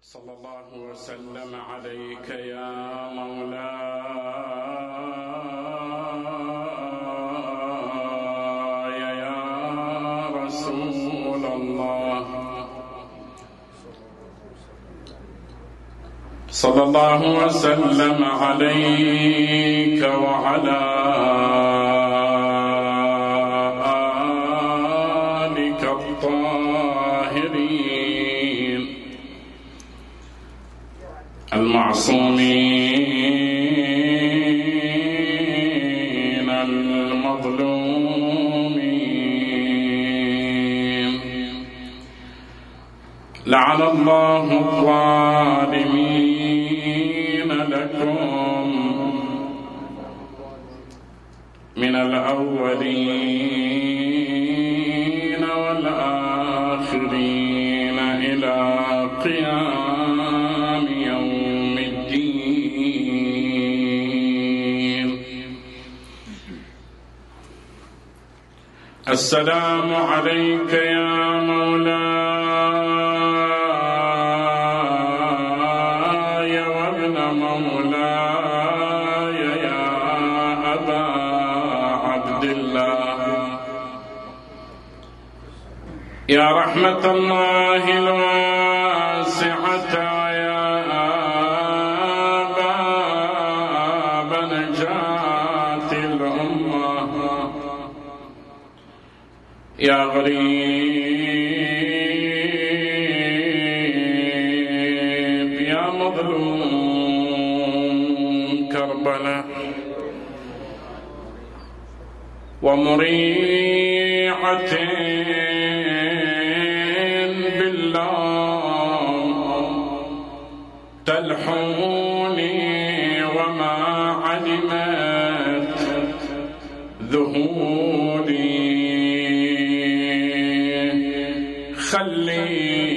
صلى الله وسلم عليك يا مولاي يا رسول الله. صلى الله وسلم عليك وعلى آلك الطاهرين المعصومين المظلومين. لعن الله الظالمين لكم من الأولين والآخرين إلى قيام يوم الدين. السلام عليك يا مولاي وابن مولاي يا أبا عبد الله. يا رحمة الله الواسعة يا باب نجاة الأمة. يا غريب يا مظلوم كربلاء ومريعة تلحوني وما علمت ذهولي. خلي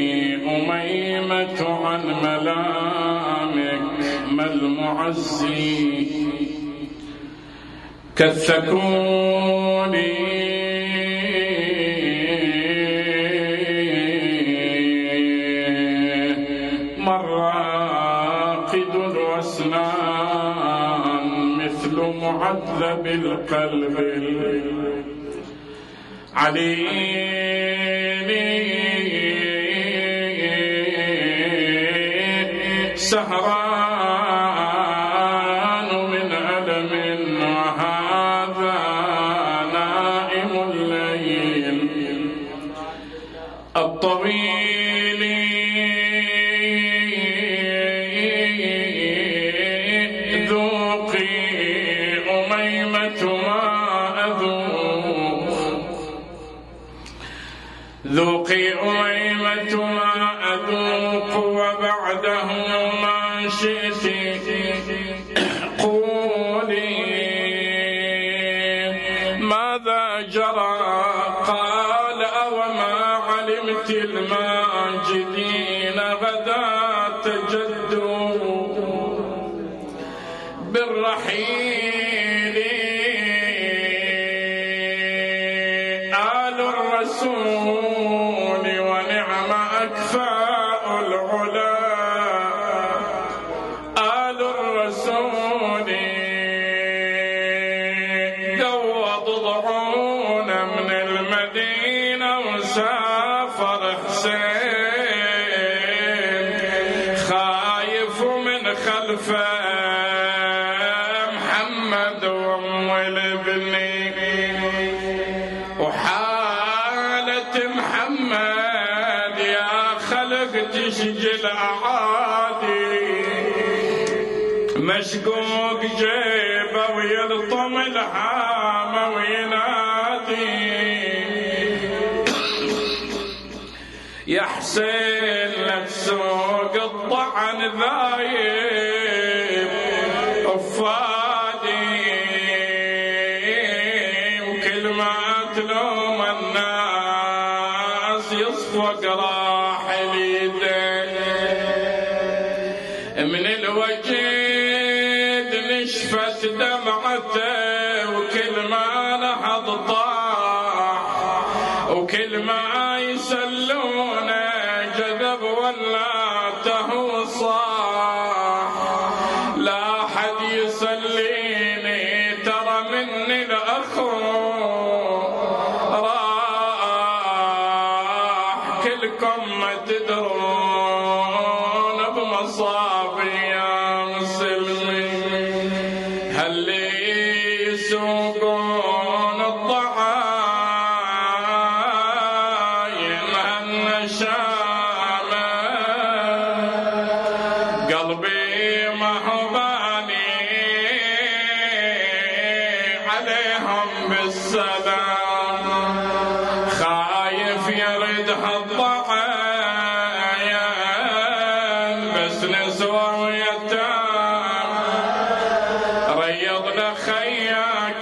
أميمة عن ملامك ما المعزي كالثكوني. مثل معذب القلب عليني سهران من ألم وهذا نائم الليل الطويل. ذوقي أميمة ما أذوق وبعده ما شئت قولي. ماذا جرى قال أوما علمت الماجدين غدا تجدوا بالرحيل. آل الرسول ونعم أكفاء العلا. آل الرسول قوض ضعون من المدينة وسافر حسين خايف من خلفه محمد وأم البني. وحالة محمد يا خلق تشجي الأعادي مشقوق جيبه ويلطم الحامة وينادي يا حسين لا تسوق الطعن ذايب أفادي. وكل ما تلوم الناس يصفق راحل يديه من الوجد نشفت دمعته. وكل ما نهض طاح وكل ما يسلونه جذب ولا تهو وقلبي ما هو باني عليهم بالسلام، خايف يردها الضعايا بس نسوى ويتام، ريضنا خياك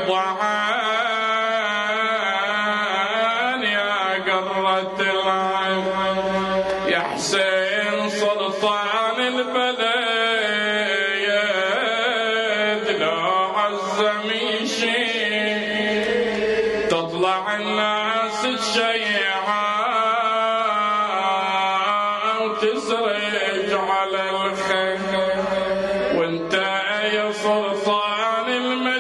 بالضعان يا قرة العين، يا حسين سلطان البلد لو عزم يشيل تطلع الناس الشيعة وتسرج على الخير، وانت يا سلطان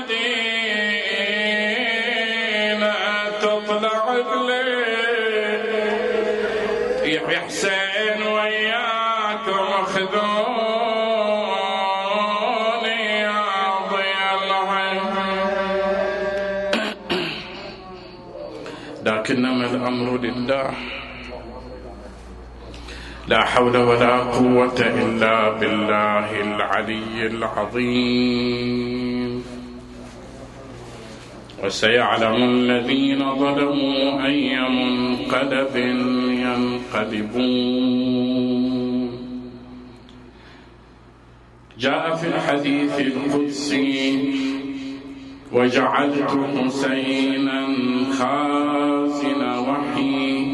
المدينة تطلع بليل، يا حسين وياكم خذوني يا ضياء العين. لكنما الأمر لله، لا حول ولا قوة إلا بالله العلي العظيم. وسيعلم الذين ظلموا أي منقلب ينقلبون. جاء في الحديث القدسي: وجعلت حسينا خازن وحي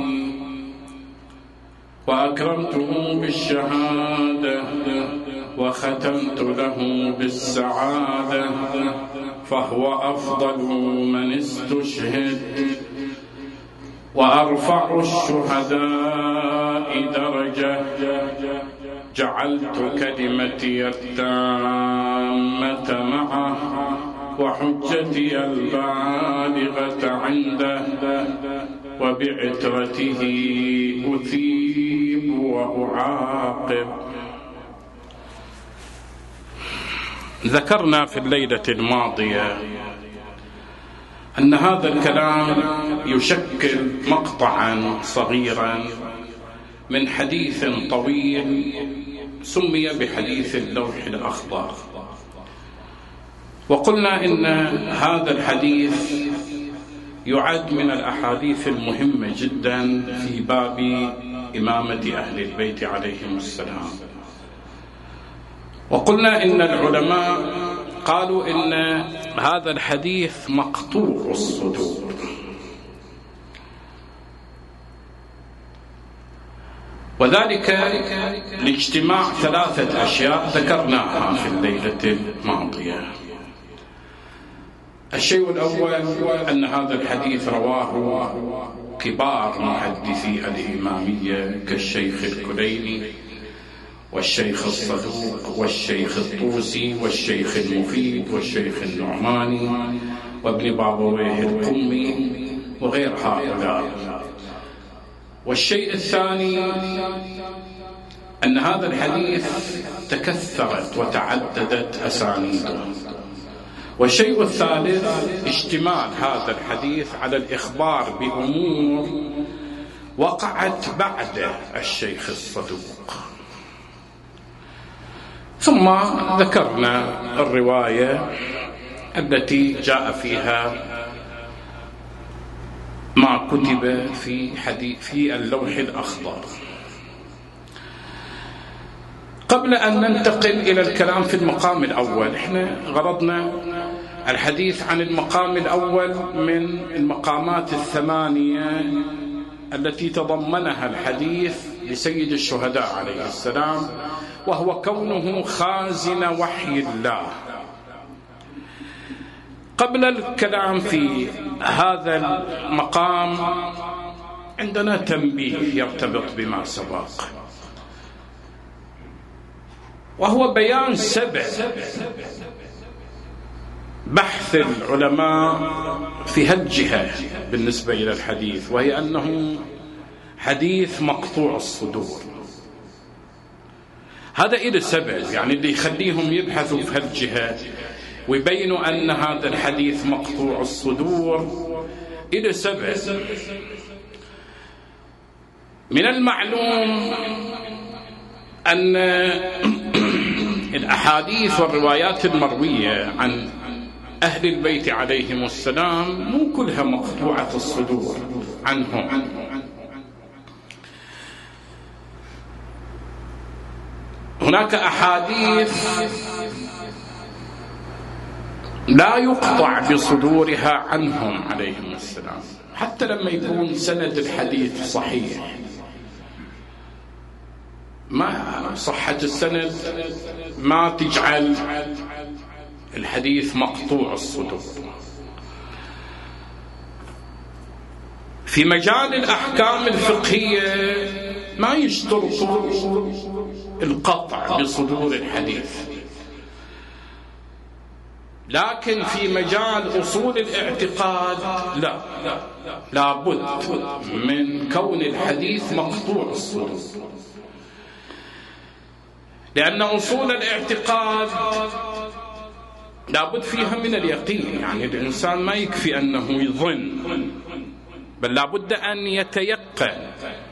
وأكرمته بالشهادة وختمت له بالسعادة، فهو أفضل من استشهد وأرفع الشهداء درجة. جعلت كلمتي التامة معه وحجتي البالغة عنده، وبعترته أثيب وأعاقب. ذكرنا في الليلة الماضية أن هذا الكلام يشكل مقطعا صغيرا من حديث طويل سمي بحديث اللوح الأخضر، وقلنا إن هذا الحديث يعد من الأحاديث المهمة جدا في باب إمامة أهل البيت عليهم السلام. وقلنا إن العلماء قالوا إن هذا الحديث مقطوع الصدور، وذلك لاجتماع ثلاثة أشياء ذكرناها في الليلة الماضية. الشيء الأول أن هذا الحديث رواه كبار محدثي الإمامية كالشيخ الكليني والشيخ الصدوق والشيخ الطوسي والشيخ المفيد والشيخ النعماني وابن بابويه القمي وغير هؤلاء. والشيء الثاني أن هذا الحديث تكثرت وتعددت أسانيده. والشيء الثالث اشتمال هذا الحديث على الإخبار بأمور وقعت بعد الشيخ الصدوق. ثم ذكرنا الرواية التي جاء فيها ما كتب في اللوح الأخضر. قبل أن ننتقل إلى الكلام في المقام الأول، احنا غرضنا الحديث عن المقام الأول من المقامات الثمانية التي تضمنها الحديث لسيد الشهداء عليه السلام، وهو كونه خازن وحي الله. قبل الكلام في هذا المقام عندنا تنبيه يرتبط بما سبق، وهو بيان سبب بحث العلماء في هالجهة بالنسبة إلى الحديث، وهي أنه حديث مقطوع الصدور. هذا إلى سبب، يعني اللي يخليهم يبحثوا في هالجهة ويبينوا أن هذا الحديث مقطوع الصدور إلى سبب. من المعلوم أن الأحاديث والروايات المروية عن أهل البيت عليهم السلام مو كلها مقطوعة الصدور عنهم. هناك أحاديث لا يقطع بصدورها عنهم عليهم السلام، حتى لما يكون سند الحديث صحيح، ما صحة السند ما تجعل الحديث مقطوع الصدور. في مجال الأحكام الفقهية ما يشترطوا القطع بصدور الحديث، لكن في مجال أصول الاعتقاد لا بد من كون الحديث مقطوع الصدور، لأن أصول الاعتقاد لا بد فيها من اليقين. يعني الإنسان ما يكفي أنه يظن، بل لا بد أن يتيقن،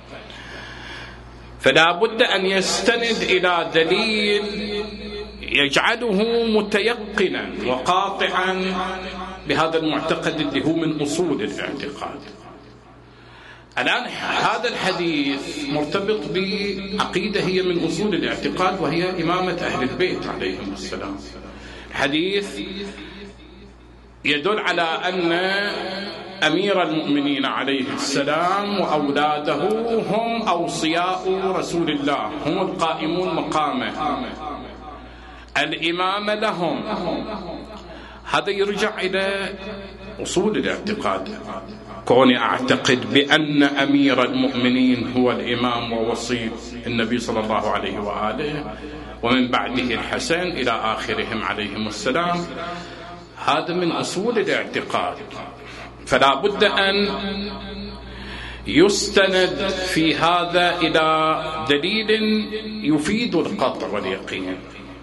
فلا بد أن يستند إلى دليل يجعله متيقنا وقاطعا بهذا المعتقد اللي هو من أصول الاعتقاد. الآن هذا الحديث مرتبط بعقيدة هي من أصول الاعتقاد، وهي إمامة أهل البيت عليهم السلام. الحديث يدل على أن أمير المؤمنين عليه السلام وأولاده هم أوصياء رسول الله، هم القائمون مقامه، الإمام لهم. هذا يرجع إلى أصول الاعتقاد، كوني أعتقد بأن أمير المؤمنين هو الإمام ووصي النبي صلى الله عليه وآله، ومن بعده الحسن إلى آخرهم عليهم السلام. هذا من أصول الاعتقاد، فلا بد أن يستند في هذا إلى دليل يفيد القطع واليقين.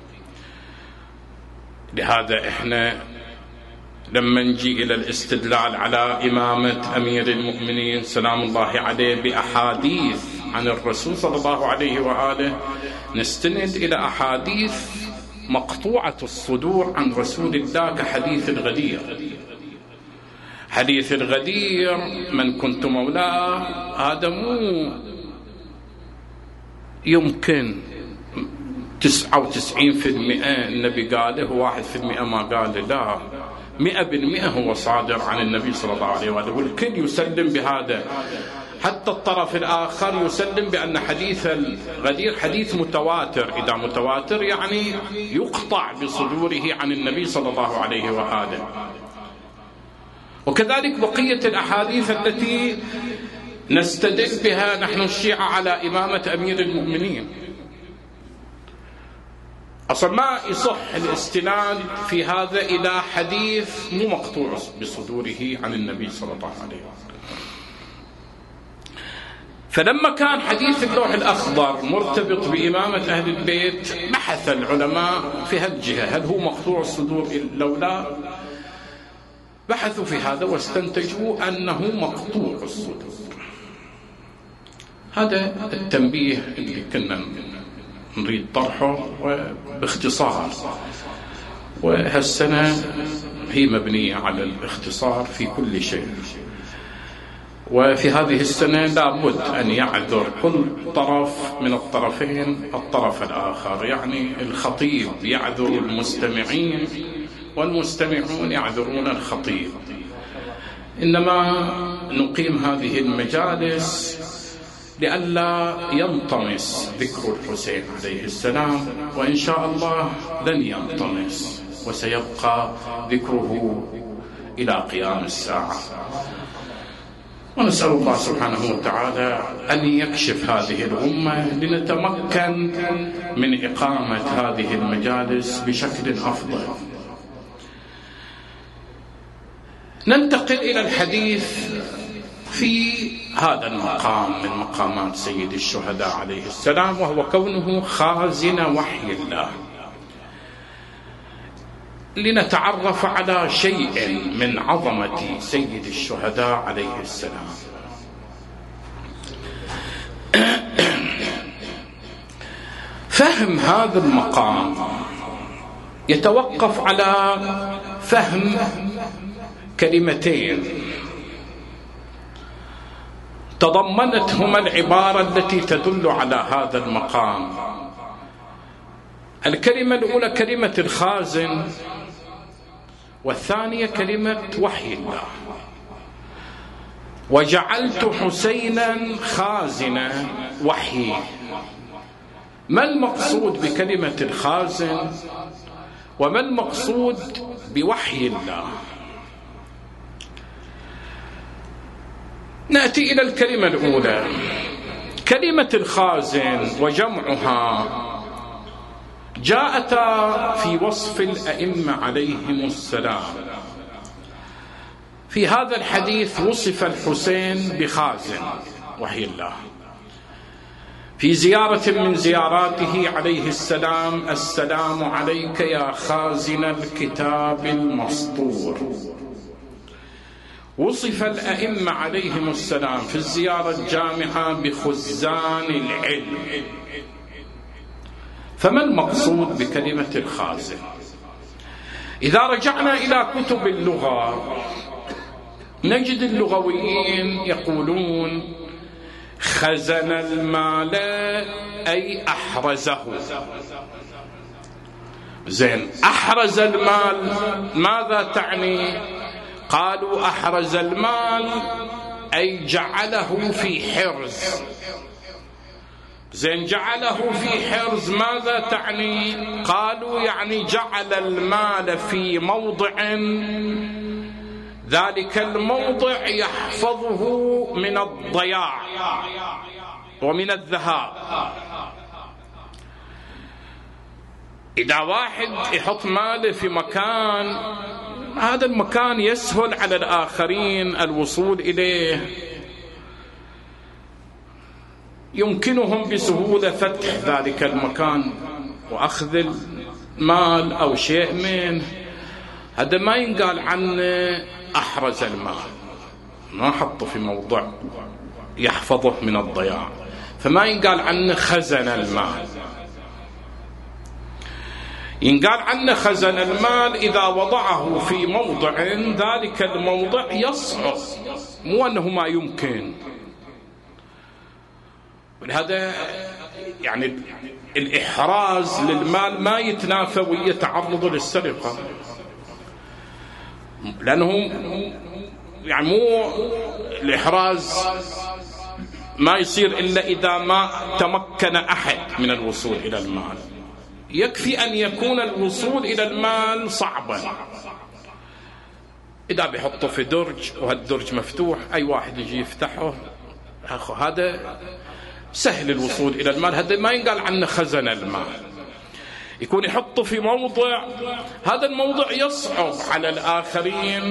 لهذا إحنا لما نجي إلى الاستدلال على إمامة أمير المؤمنين سلام الله عليه بأحاديث عن الرسول صلى الله عليه وآله، نستند إلى أحاديث مقطوعة الصدور عن رسول الله، كحديث الغدير. حديث الغدير من كنت مولاه، هذا مو يمكن 99% النبي قاله، 1% ما قاله، لا، 100% هو صادر عن النبي صلى الله عليه وآله، والكل يسلم بهذا. حتى الطرف الآخر يسلم بأن حديث الغدير حديث متواتر. إذا متواتر يعني يقطع بصدوره عن النبي صلى الله عليه وآله. وكذلك بقية الأحاديث التي نستدل بها نحن الشيعة على إمامة أمير المؤمنين. أصلا ما يصح الاستناد في هذا إلى حديث مو مقطوع بصدوره عن النبي صلى الله عليه وسلم. فلما كان حديث اللوح الأخضر مرتبط بإمامة أهل البيت، بحث العلماء في هالجهة، هل هو مقطوع الصدور لو لا؟ بحثوا في هذا واستنتجوا أنه مقطوع الصدور. هذا التنبيه اللي كنا نريد طرحه وباختصار، وهالسنة هي مبنية على الاختصار في كل شيء. وفي هذه السنة لابد أن يعذر كل طرف من الطرفين الطرف الآخر، يعني الخطيب يعذر المستمعين والمستمعون يعذرون الخطيب. إنما نقيم هذه المجالس لئلا ينطمس ذكر الحسين عليه السلام، وإن شاء الله لن ينطمس وسيبقى ذكره إلى قيام الساعة. ونسأل الله سبحانه وتعالى أن يكشف هذه الأمة لنتمكن من إقامة هذه المجالس بشكل أفضل. ننتقل إلى الحديث في هذا المقام من مقامات سيد الشهداء عليه السلام، وهو كونه خازن وحي الله، لنتعرف على شيء من عظمة سيد الشهداء عليه السلام. فهم هذا المقام يتوقف على فهم كلمتين تضمنتهما العبارة التي تدل على هذا المقام. الكلمة الأولى كلمة الخازن، والثانية كلمة وحي الله. وجعلت حسينا خازن وحي. ما المقصود بكلمة الخازن وما المقصود بوحي الله؟ نأتي إلى الكلمة الأولى. كلمة الخازن وجمعها جاءتا في وصف الأئمة عليهم السلام. في هذا الحديث وصف الحسين بخازن وحي الله في زيارة من زياراته عليه السلام: السلام عليك يا خازن الكتاب المسطور. وصف الأئمة عليهم السلام في الزيارة الجامعة بخزان العلم. فما المقصود بكلمة الخازن؟ إذا رجعنا إلى كتب اللغة نجد اللغويين يقولون خزن المال أي أحرزه. زين، أحرز المال ماذا تعني؟ قالوا أحرز المال أي جعله في حرز. زين، جعله في حرز ماذا تعني؟ قالوا يعني جعل المال في موضع، ذلك الموضع يحفظه من الضياع ومن الذهاب. إذا واحد يحط ماله في مكان، هذا المكان يسهل على الآخرين الوصول إليه، يمكنهم بسهولة فتح ذلك المكان وأخذ المال أو شيء منه. هذا ما ينقال عنه أحرز المال، ما حطه في موضع يحفظه من الضياع، فما ينقال عنه خزن المال. ينقال عنه خزن المال إذا وضعه في موضع ذلك الموضع يصعب، مو أنه ما يمكن. ولهذا يعني الإحراز للمال ما يتنافى ويا تعرضه للسرقة، لأنه يعني مو الإحراز ما يصير إلا إذا ما تمكن أحد من الوصول إلى المال. يكفي أن يكون الوصول إلى المال صعبا. إذا بيحطه في درج وهالدرج مفتوح، أي واحد يجي يفتحه، هذا سهل الوصول إلى المال. هذا ما ينقال عنه خزن المال. يكون يحطه في موضع، هذا الموضع يصعب على الآخرين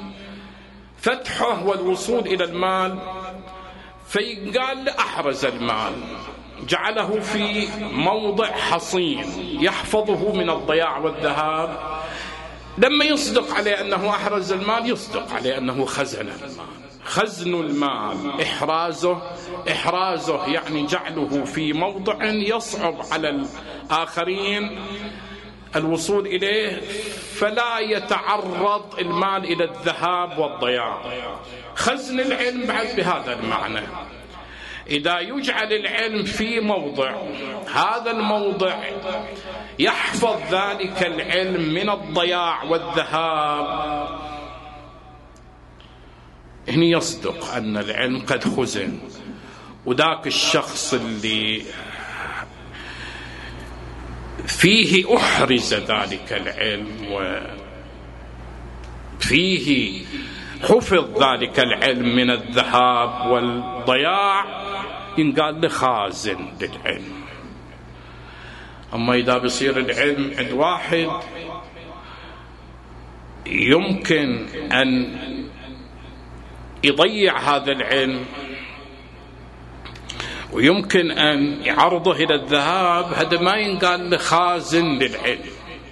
فتحه والوصول إلى المال، فيقال أحرز المال، جعله في موضع حصين يحفظه من الضياع والذهاب. لما يصدق عليه أنه أحرز المال يصدق عليه أنه خزن المال. خزن المال إحرازه يعني جعله في موضع يصعب على الآخرين الوصول إليه، فلا يتعرض المال إلى الذهاب والضياع. خزن العلم بعد بهذا المعنى، إذا يجعل العلم في موضع، هذا الموضع يحفظ ذلك العلم من الضياع والذهاب، هنا يصدق أن العلم قد خزن. وذاك الشخص اللي فيه أحرز ذلك العلم وفيه حفظ ذلك العلم من الذهاب والضياع ينقال له خازن للعلم. أما إذا بيصير العلم عند واحد يمكن أن يضيع هذا العلم ويمكن أن يعرضه إلى الذهاب، هذا ما ينقال له خازن للعلم.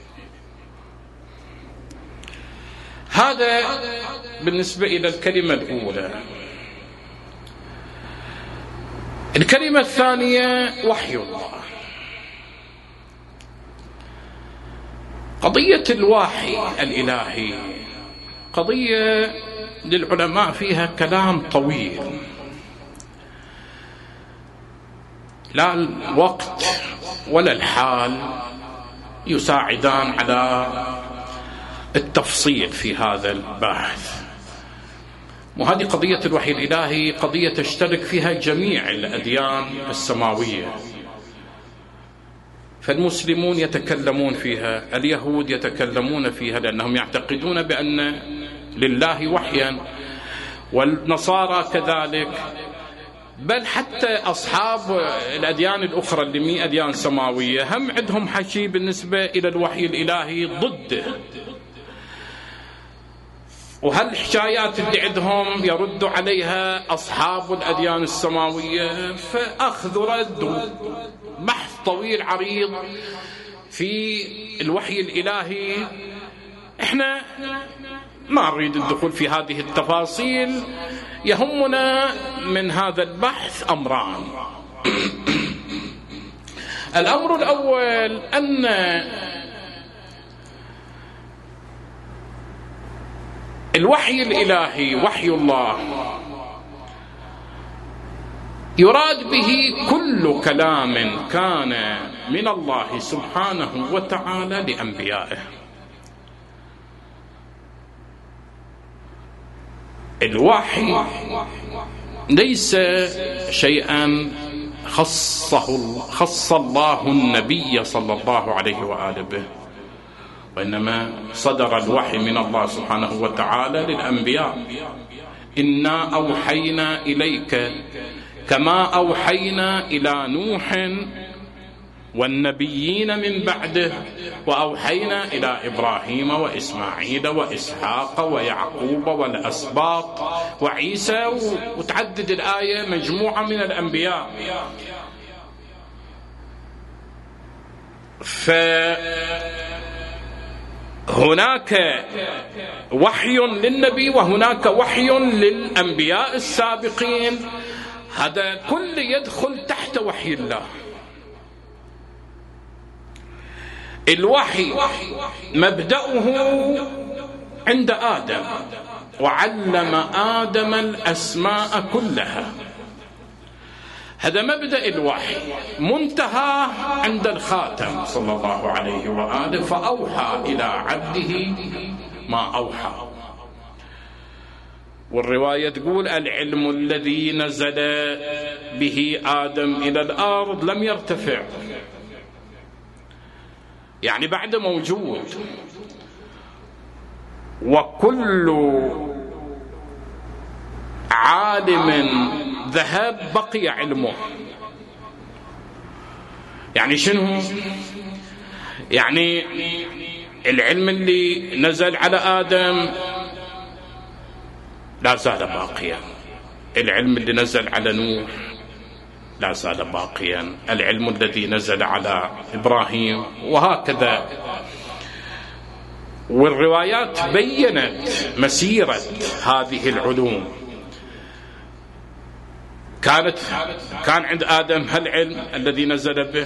هذا بالنسبة إلى الكلمة الأولى. الكلمة الثانية وحي الله. قضية الوحي الإلهي قضية للعلماء فيها كلام طويل، لا الوقت ولا الحال يساعدان على التفصيل في هذا البحث. وهذه قضية الوحي الإلهي قضية تشترك فيها جميع الأديان السماوية، فالمسلمون يتكلمون فيها، اليهود يتكلمون فيها لأنهم يعتقدون بأن لله وحيا، والنصارى كذلك، بل حتى أصحاب الأديان الأخرى اللي مي أديان سماوية هم عندهم حكي بالنسبة إلى الوحي الإلهي ضده، وهالحكايات اللي عندهم يرد عليها أصحاب الأديان السماوية، فأخذ رد بحث طويل عريض في الوحي الإلهي. احنا ما نريد الدخول في هذه التفاصيل، يهمنا من هذا البحث أمران. الأمر الأول أن الوحي الإلهي وحي الله يراد به كل كلام كان من الله سبحانه وتعالى لأنبيائه. الوحي ليس شيئا خص الله النبي صلى الله عليه وآله به، وإنما صدر الوحي من الله سبحانه وتعالى للأنبياء. إنا أوحينا إليك كما أوحينا إلى نوح والنبيين من بعده، وأوحينا إلى إبراهيم وإسماعيل وإسحاق ويعقوب والأسباط وعيسى، وتعدد الآية مجموعة من الأنبياء. فهناك وحي للنبي وهناك وحي للأنبياء السابقين، هذا كل يدخل تحت وحي الله. الوحي مبدأه عند آدم، وعلم آدم الأسماء كلها، هذا مبدأ الوحي. منتهى عند الخاتم صلى الله عليه وآله، فأوحى إلى عبده ما أوحى. والرواية تقول العلم الذي نزل به آدم إلى الأرض لم يرتفع، يعني بعد موجود، وكل عالم ذهب بقي علمه. يعني شنو؟ يعني العلم اللي نزل على آدم لا زال باقيا، العلم اللي نزل على نوح لا زال باقيا، العلم الذي نزل على إبراهيم، وهكذا. والروايات بيّنت مسيرة هذه العلوم. كان عند آدم هالعلم الذي نزل به،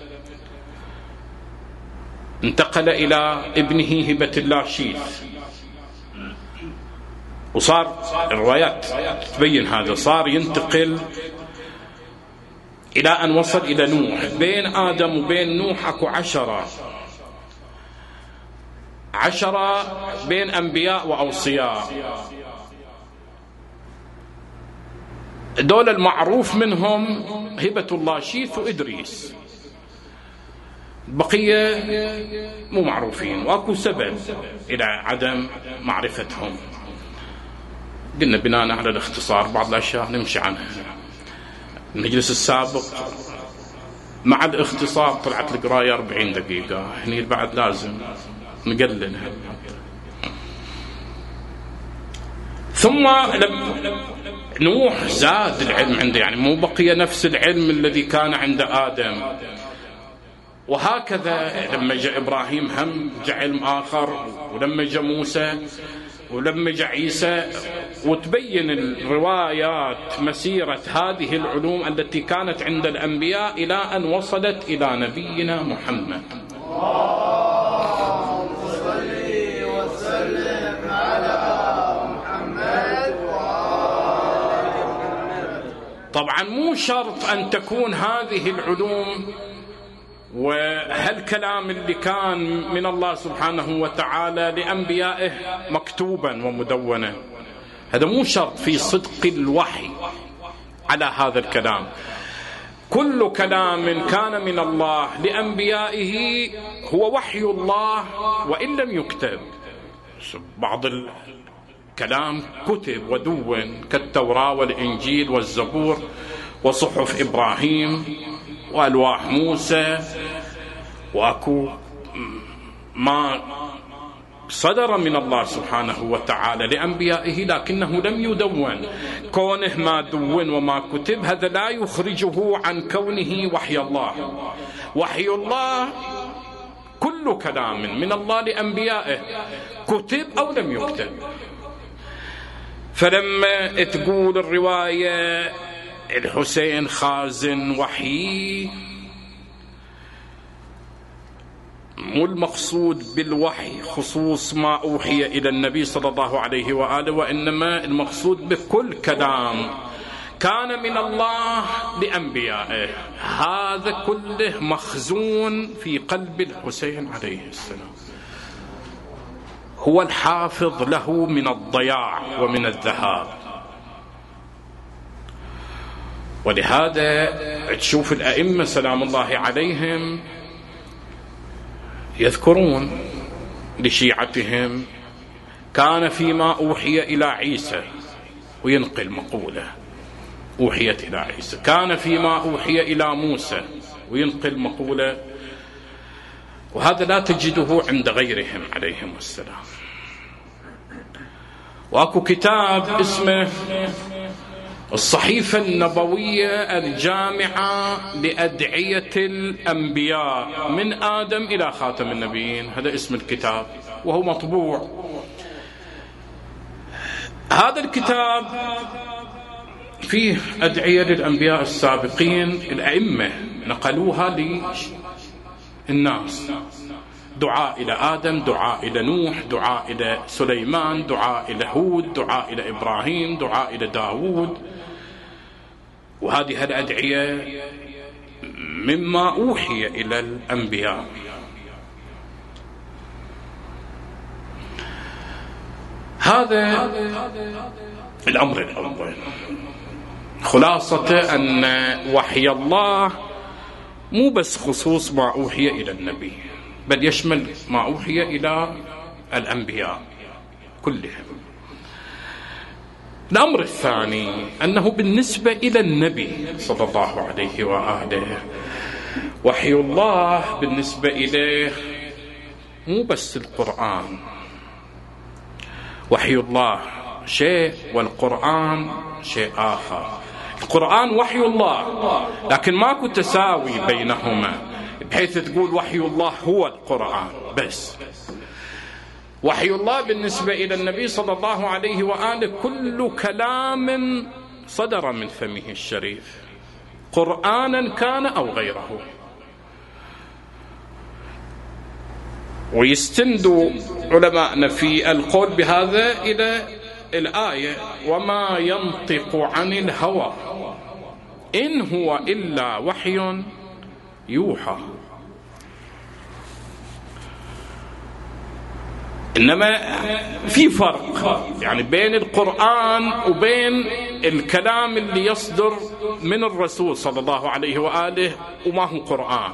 انتقل إلى ابنه هبة الله شيث، وصار الروايات تبين هذا، صار ينتقل إلى أن وصل إلى نوح. بين آدم وبين نوح أكو 10 بين أنبياء وأوصياء، دول المعروف منهم هبة الله شيث وإدريس، بقية مو معروفين، وأكو سبب إلى عدم معرفتهم. قلنا بناء على الاختصار بعض الأشياء نمشي عنها. المجلس السابق مع الاختصار طلعت القراية 40 دقيقة، هني بعد لازم نقللها. ثم نوح زاد العلم عنده، يعني مو بقي نفس العلم الذي كان عند آدم، وهكذا لما جاء إبراهيم هم جاء علم آخر، ولما جاء موسى، ولما جاء عيسى. وتبين الروايات مسيرة هذه العلوم التي كانت عند الأنبياء إلى أن وصلت إلى نبينا محمد. طبعا مو شرط أن تكون هذه العلوم وهالكلام اللي كان من الله سبحانه وتعالى لأنبيائه مكتوبا ومدونا، هذا مو شرط في صدق الوحي على هذا الكلام. كل كلام كان من الله لأنبيائه هو وحي الله وإن لم يكتب. بعض الكلام كتب ودون كالتوراة والإنجيل والزبور وصحف إبراهيم وألواح موسى، وأكو ما صدر من الله سبحانه وتعالى لأنبيائه لكنه لم يدون. كونه ما دون وما كتب هذا لا يخرجه عن كونه وحي الله. وحي الله كل كلام من الله لأنبيائه كتب أو لم يكتب. فلما تقول الرواية الحسين خازن وحي، مو المقصود بالوحي خصوص ما أوحي إلى النبي صلى الله عليه وآله، وإنما المقصود بكل كلام كان من الله لأنبيائه، هذا كله مخزون في قلب الحسين عليه السلام، هو الحافظ له من الضياع ومن الذهاب. ولهذا تشوف الأئمة سلام الله عليهم يذكرون لشيعتهم كان فيما أوحي إلى عيسى، وينقل مقولة أوحيت إلى عيسى، كان فيما أوحي إلى موسى، وينقل مقولة، وهذا لا تجده عند غيرهم عليهم السلام. وأكو كتاب اسمه الصحيفة النبوية الجامعة لأدعية الأنبياء من آدم إلى خاتم النبيين، هذا اسم الكتاب وهو مطبوع. هذا الكتاب فيه أدعية للأنبياء السابقين، الأئمة نقلوها للناس، دعاء إلى آدم، دعاء إلى نوح، دعاء إلى سليمان، دعاء إلى هود، دعاء إلى إبراهيم، دعاء إلى داود. وهذه الأدعية مما أوحي إلى الأنبياء. هذا الأمر الأول. خلاصة أن وحي الله مو بس خصوص ما أوحي إلى النبي، بل يشمل ما أوحي إلى الأنبياء كلهم. الأمر الثاني أنه بالنسبة إلى النبي صلى الله عليه وآله وحي الله بالنسبة إليه مو بس القرآن، وحي الله شيء والقرآن شيء آخر. القرآن وحي الله لكن ماكو تساوي بينهما بحيث تقول وحي الله هو القرآن بس. وحي الله بالنسبة إلى النبي صلى الله عليه وآله كل كلام صدر من فمه الشريف، قرآنا كان أو غيره. ويستند علماءنا في القول بهذا إلى الآية وما ينطق عن الهوى إن هو إلا وحي يوحى. إنما في فرق يعني بين القرآن وبين الكلام اللي يصدر من الرسول صلى الله عليه وآله وما هو قرآن.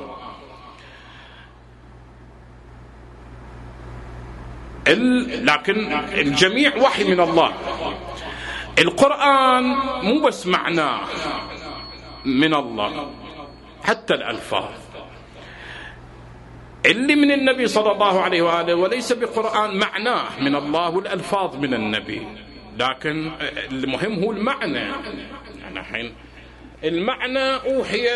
لكن الجميع وحي من الله. القرآن مو بس معناه من الله، حتى الألفاظ اللي من النبي صلى الله عليه وآله وليس بقرآن معناه من الله والألفاظ من النبي، لكن المهم هو المعنى. يعني حين المعنى أوحي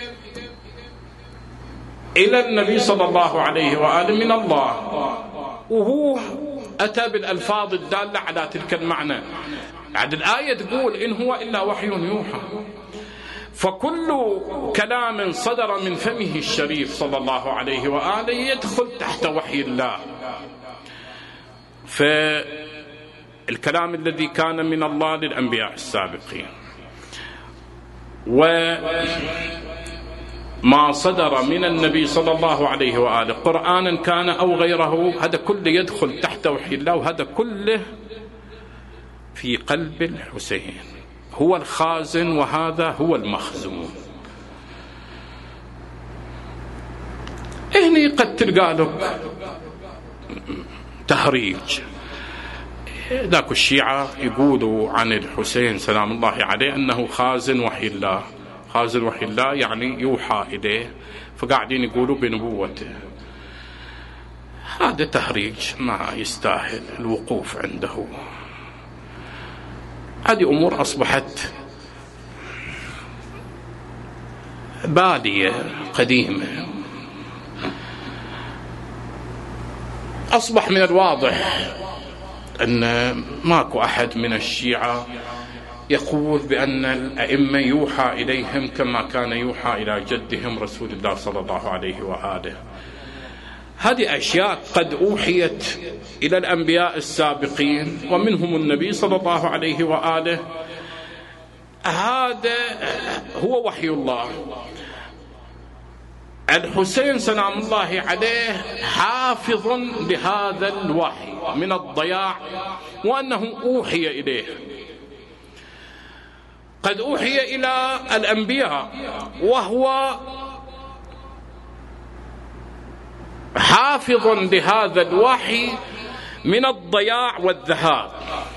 إلى النبي صلى الله عليه وآله من الله، وهو أتى بالألفاظ الدالة على تلك المعنى. بعد الآية تقول إن هو إلا وحي يوحى. فكل كلام صدر من فمه الشريف صلى الله عليه وآله يدخل تحت وحي الله. فالكلام الذي كان من الله للأنبياء السابقين. وما صدر من النبي صلى الله عليه وآله قرآنا كان أو غيره، هذا كله يدخل تحت وحي الله، وهذا كله في قلب الحسين. هو الخازن وهذا هو المخزون. هنا قد تلقى لك تهريج. ذاك الشيعة يقولوا عن الحسين سلام الله عليه أنه خازن وحي الله. خازن وحي الله يعني يوحى إليه، فقاعدين يقولوا بنبوته. هذا تهريج ما يستاهل الوقوف عنده. هذه أمور أصبحت بالية قديمة. أصبح من الواضح أن ماكو أحد من الشيعة يقول بأن الأئمة يوحى إليهم كما كان يوحى إلى جدهم رسول الله صلى الله عليه وآله. هذه أشياء قد أوحيت إلى الأنبياء السابقين ومنهم النبي صلى الله عليه وآله. هذا هو وحي الله. الحسين سلام الله عليه حافظ لهذا الوحي من الضياع، وأنه أوحي إليه. قد أوحي إلى الأنبياء وهو حافظ لهذا الوحي من الضياع والذهاب.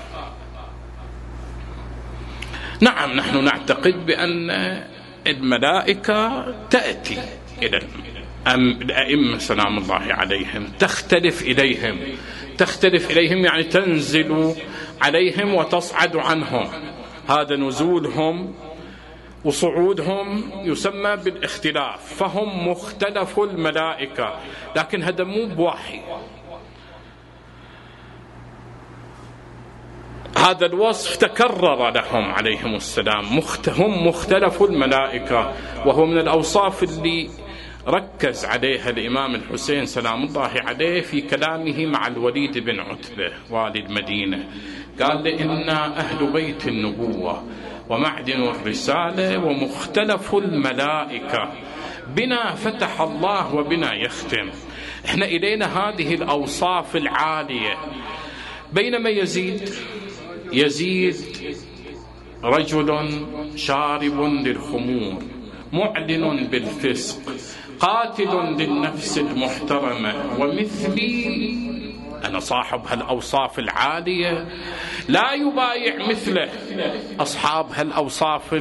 نعم، نحن نعتقد بأن الملائكة تأتي إلى الأئمة سلام الله عليهم، تختلف إليهم يعني تنزل عليهم وتصعد عنهم. هذا نزولهم وصعودهم يسمى بالاختلاف، فهم مختلف الملائكة، لكن هذا مو بوحي. هذا الوصف تكرر لهم عليهم السلام، هم مختلف الملائكة، وهو من الأوصاف اللي ركز عليها الإمام الحسين سلام الله عليه في كلامه مع الوليد بن عتبة والي المدينة. قال لإنا أهل بيت النبوة ومعدن الرسالة ومختلف الملائكة، بنا فتح الله وبنا يختم. احنا إلينا هذه الأوصاف العالية. بينما يزيد رجل شارب للخمور، معلن بالفسق، قاتل للنفس المحترمة، ومثلي أنا صاحب هالأوصاف العالية لا يبايع مثله أصحاب هالأوصاف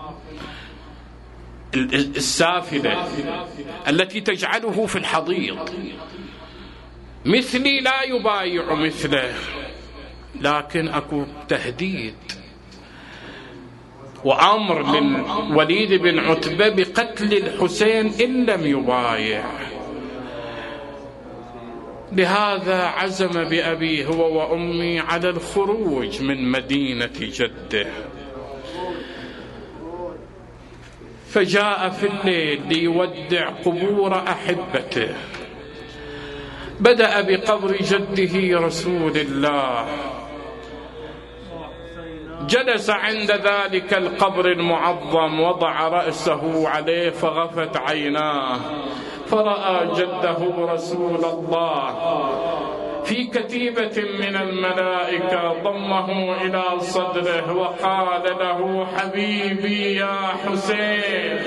السافلة التي تجعله في الحضيض. مثلي لا يبايع مثله، لكن أكو تهديد وأمر للوليد بن عتبة بقتل الحسين إن لم يبايع. لهذا عزم بأبي هو وأمي على الخروج من مدينة جده، فجاء في الليل ليودع قبور أحبته. بدأ بقبر جده رسول الله، جلس عند ذلك القبر المعظم، وضع رأسه عليه فغفت عيناه، فرأى جده رسول الله في كتيبة من الملائكة، ضمه إلى صدره وقال له: حبيبي يا حسين،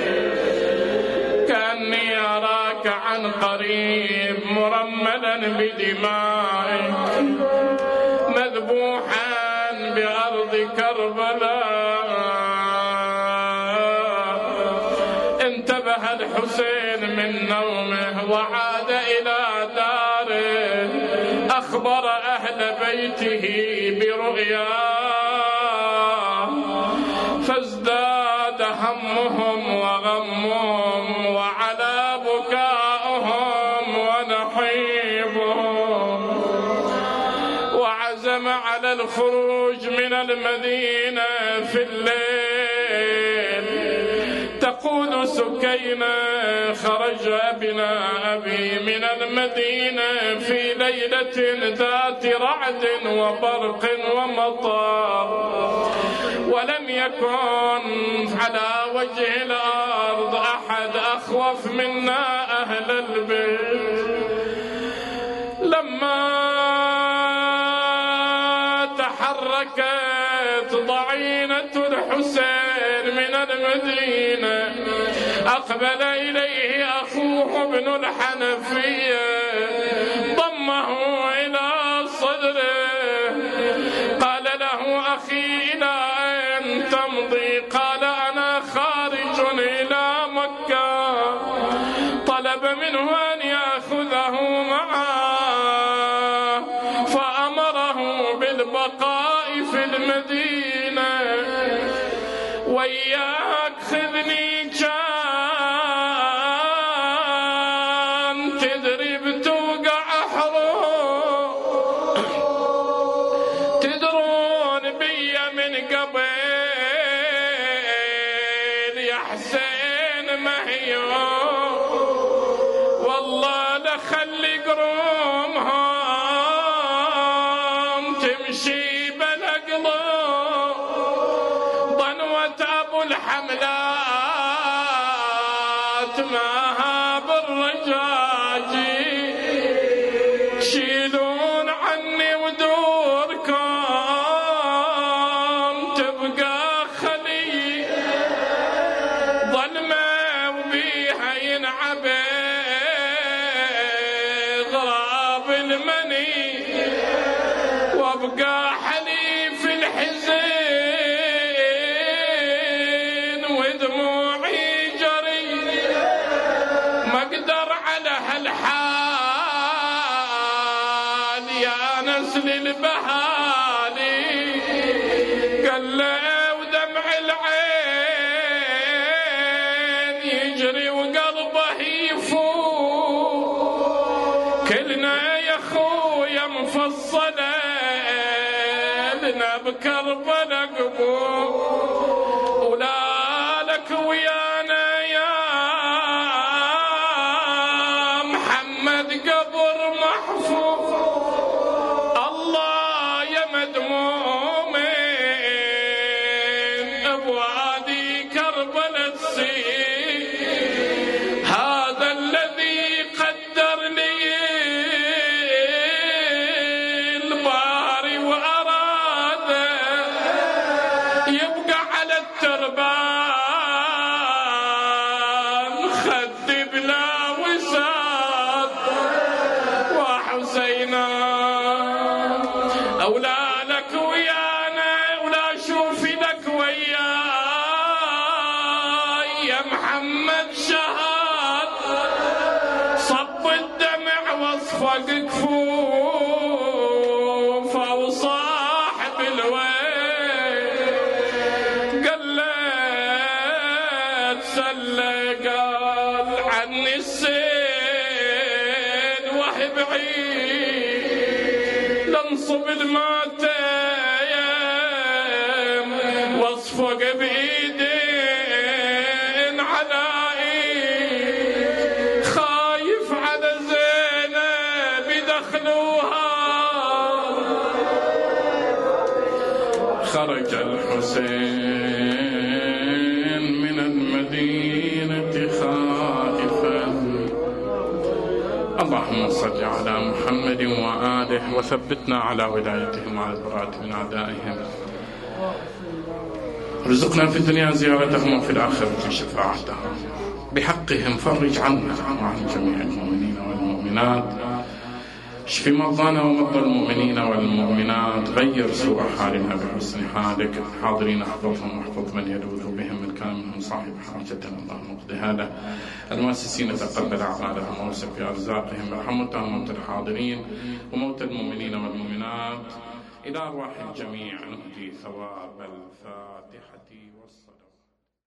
كأني أراك عن قريب مرملا بدمائك، مذبوحا بأرض كربلاء. انتبه الحسين من نومه وعاد إلى داره، أخبر أهل بيته برؤياه، فازداد همهم وغمهم، وعلى بكاؤهم ونحيبهم، وعزم على الخروج من المدينة في الليل. تقول سكينة: خرج ابناء أبي من المدينة في ليلة ذات رعد وبرق ومطر، ولم يكن على وجه الأرض أحد أخوف منا أهل البيت. لما تحركت ضعينة الحسين من المدينة أقبل إليه أخوه ابن الحنفية، ضمه إلى صدره، قال له: أخي إلى أين تمضي؟ قال: أنا خارج إلى مكة. طلب منه أن يأخذه معه، فأمره بالبقاء في المدينة. وياك خذني كان تدري بتوقع حروب، تدرون بي من قبل يا حسين ما هي، والله لخلي قرومهم تمشي بلا قلوب. ضنوة أبو الحملات معها بالرجاجي، شيلون عني ودوركم تبقى خلي ظلمة وبيها ينعبي غراب المني، وابقى حليف الحزين ودموعي جري، ما اقدر على هالحال يا نسل البهالي. قال له: ودمع العين يجري وقلبه يفور، كلنا يا خويا مفصله لنا بكربلا قبور، ولا لك ويانا يا محمد قبر محفوظ. الله يا مدمومين بوادي كربلا تسير، هذا الذي قدر لي الباري وأراده يبقى على التربان خدي بلا وساد. وحسينا أولى لك ويانا، ولا شوفي لك وياي يا محمد شهاد. صب الدمع واصفق كفوفه وصاحب الويل، قال له تسلى، قال عني السيل وهي بعيد، لنصب الماتم واصفق بايدين على ايد، خايف على زينب يدخلوها. خرج الحسين من المدينة خائفا. اللهم صل على محمد وآله وثبتنا على ولايتهم وعلى البراءة من أعدائهم. رزقنا في الدنيا زيارتهم وفي الآخرة شفاعتهم. بحقهم فرج عنا وعن جميع المؤمنين والمؤمنات. اشف مرضانا ومرضى المؤمنين والمؤمنات. غير سوء حالنا بحسن حالك. الحاضرين احفظهم واحفظ من يلوذ بهم، من كان منهم صاحب حاجة اللهم اقضها له. المؤسسين تقبل اعمالهم ووسع في ارزاقهم. ارحم موتى الحاضرين وموتى المؤمنين والمؤمنات. الى ارواح الجميع نهدي ثواب الفاتحة والصلاة.